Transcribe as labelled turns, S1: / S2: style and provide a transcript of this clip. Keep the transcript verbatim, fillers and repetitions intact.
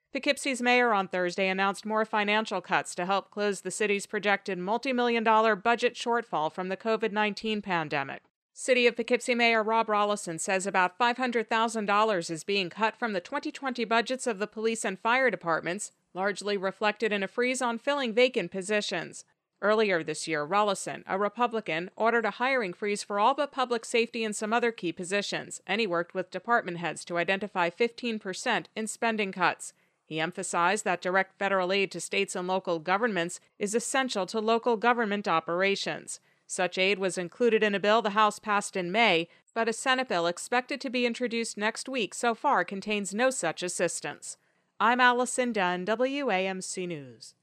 S1: Poughkeepsie's mayor on Thursday announced more financial cuts to help close the city's projected multi-million dollar budget shortfall from the COVID nineteen pandemic. City of Poughkeepsie Mayor Rob Rolison says about five hundred thousand dollars is being cut from the twenty twenty budgets of the police and fire departments, largely reflected in a freeze on filling vacant positions. Earlier this year, Rolison, a Republican, ordered a hiring freeze for all but public safety and some other key positions, and he worked with department heads to identify fifteen percent in spending cuts. He emphasized that direct federal aid to states and local governments is essential to local government operations. Such aid was included in a bill the House passed in May, but a Senate bill expected to be introduced next week so far contains no such assistance. I'm Allison Dunn, W A M C News.